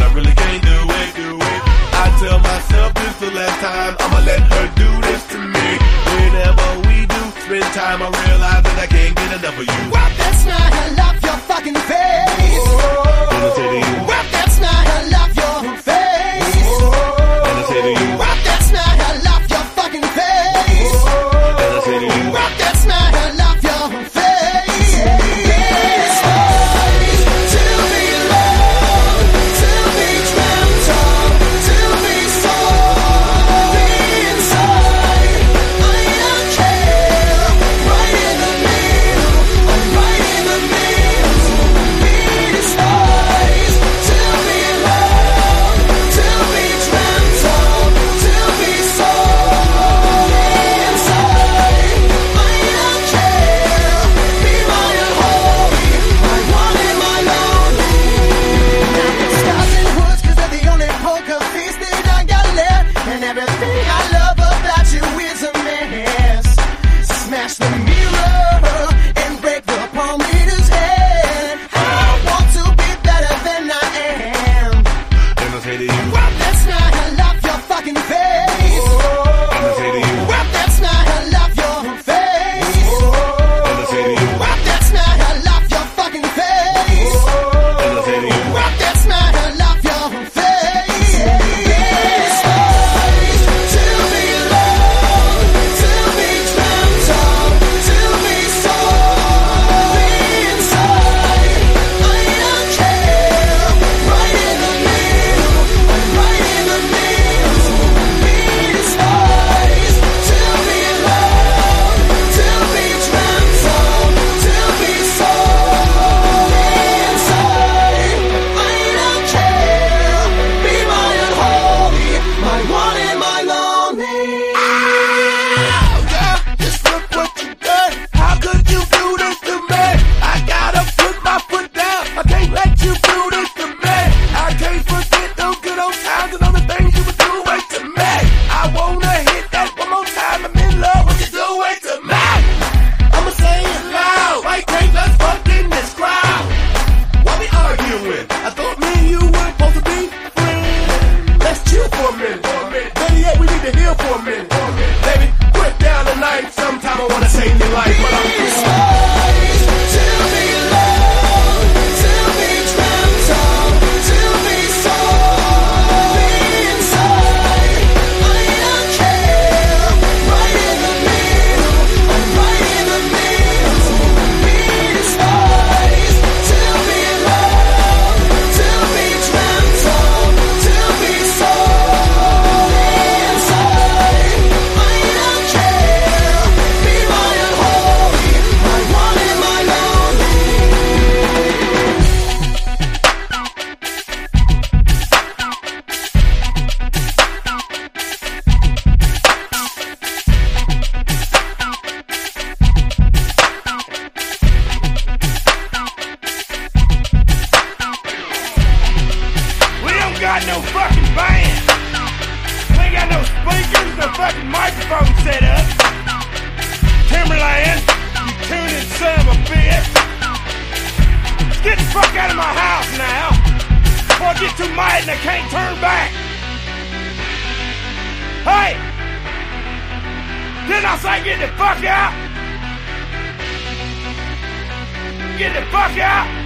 I really can't do it. I tell myself this the last time I'ma let her do this to me. Whenever we do spend time, I realize that I can't get enough of you. Well, that's not I love your fucking face. And I say to you, Well, that's not I love your face. and I say to you, Well, that's not I love your fucking face. and I say to you. Well, that's not I love your face. It's hard to be loved, to be dreamt of, to be sold inside. I don't care. Right in the middle, I'm right in the middle. It is hard to be loved, to be dreamt of, to be sold inside. I don't care. Be my unholy, my one and my lonely. Now the stars and woods, 'cause they're the only poker face that I got left. And everything I love about you is a mess. Smash the mirror and break the palm reader's head. I want to be better than I am. And I say to you, Well, that's not I love your fucking face. and I say to you, Well, that's not I love your face. and I say to you, Well, that's not I love your fucking face. and I say to you. Well, that's not I love your face. It's hard to be loved, to be dreamt of, to be sold inside. I don't care. Right in the middle, I'm right in the middle. It's hard to be loved, to be dreamt of, to be sold inside. I don't care. Be my unholy, my one and my lonely. Yeah, just look what you done. How could you do this to me? I gotta put my foot down. I can't let you do this to me. I can't forget those good old times and all the things you would do it to me. I wanna hit that one more time. I'm in love with you, do it to me. I'ma say it loud. Right, great, let's fuck in this crowd. What we arguing? I thought me and you were supposed to be friends. Let's chill for a minute. Better yet, we need to heal for a minute. Baby, quit down tonight. Sometime I wanna save your life, but I'm It's hard to be loved, to be dreamt of, to be sold inside. I don't care. Right in the middle, I'm right in the middle. It's hard to be loved, to be dreamt of, to be sold inside. I don't care. Be my unholy, my one and my lonely. We don't got no fucking band. We ain't got no speakers, no fucking microphone set up. Timberland, you tuning son of a bitch. Get the fuck out of my house now. Before I get too mad and I can't turn back. Hey! Didn't I say get the fuck out? Get the fuck out!